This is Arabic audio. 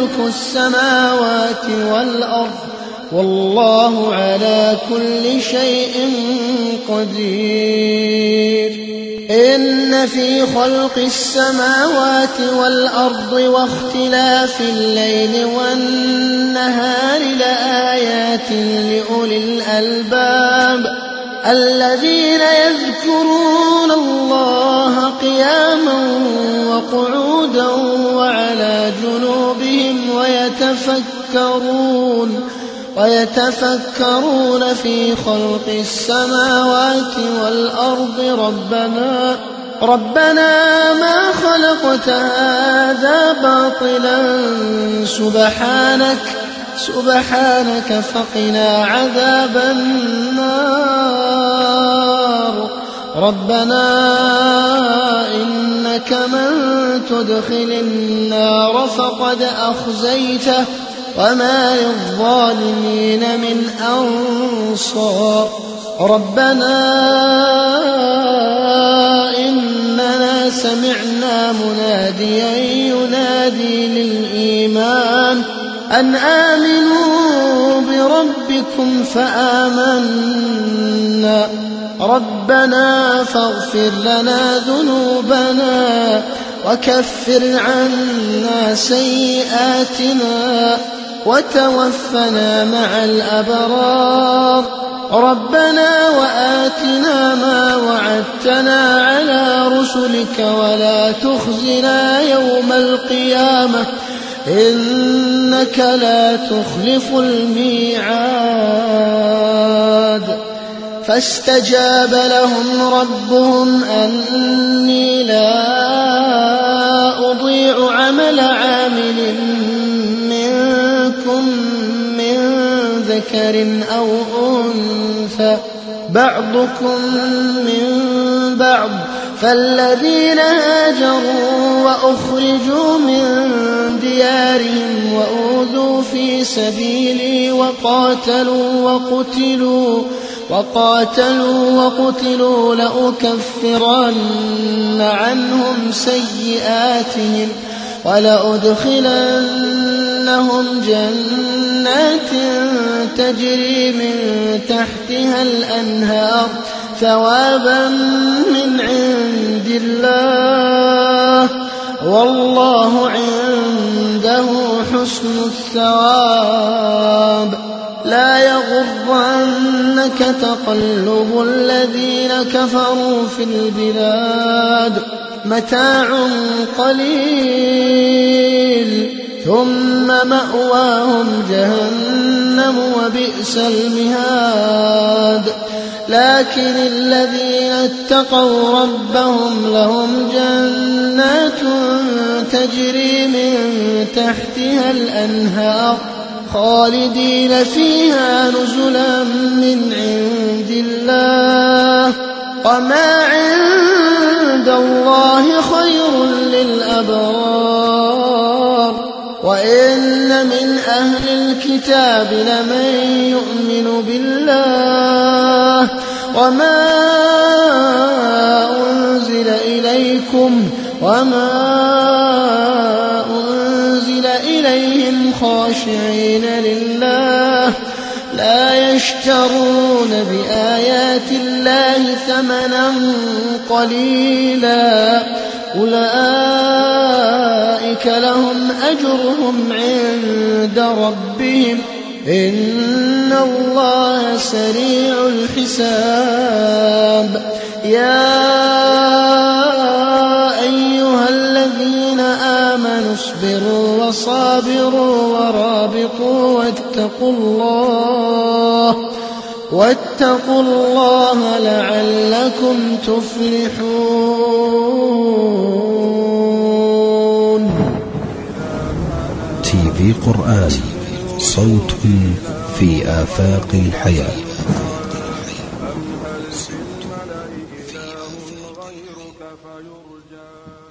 خلق السماوات والأرض والله على كل شيء قدير. إن في خلق السماوات والأرض واختلاف الليل والنهار لآيات لأولي الألباب الذين يذكرون الله قياما وقعودا وعلى جنوبهم ويتفكرون في خلق السماوات والأرض ربنا ما خلقت هذا باطلا سبحانك فقنا عذاب النار. ربنا إنك من تدخل النار فقد أخزيته وما للظالمين من أنصار. ربنا إننا سمعنا مناديا ينادي للإيمان أن آمنوا بربكم فآمنا. ربنا فاغفر لنا ذنوبنا وكفر عنا سيئاتنا وتوفنا مع الأبرار. ربنا وآتنا ما وعدتنا على رسلك ولا تخزنا يوم القيامة إنك لا تخلف الميعاد. فاستجاب لهم ربهم أني لا أضيع عمل عامل منكم من ذكر أو أنثى بعضكم من بعض فالذين هاجروا وأخرجوا من ديارهم وأوذوا في سبيلي وقاتلوا وقتلوا لأكفرن عنهم سيئاتهم ولأدخلنهم جنات تجري من تحتها الأنهار ثوابا من عند الله والله عنده حسن الثواب. لا يغرنك تقلب الذين كفروا في البلاد متاع قليل ثم مأواهم جهنم وبئس المهاد. لكن الذين اتقوا ربهم لهم جنات تجري من تحتها الأنهار خالدين فيها نزلا من عند الله وما عند الله خير للأبرار. وإن من أهل الكتاب لمن يؤمن بالله وما أنزل إليكم وما أنزل إليهم خاشعين لله لا يشترون بآيات الله ثمنا قليلا أولئك لهم أجرهم عند ربهم إن الله سريع الحساب. يا أيها الذين آمنوا اصبروا وصابروا ورابطوا واتقوا الله لعلكم تفلحون. تي في قرآن صوت في آفاق الحياة. أم هل في الملأ إله غيرك فيرجى